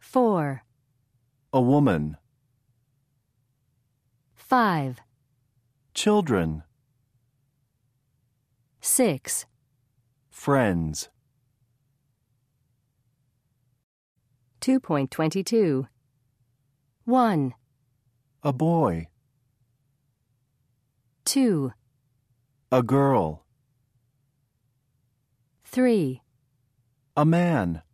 4, a woman, 5, children, 6, friends. 2.22. 1, A boy, 2, a girl, 3, a man.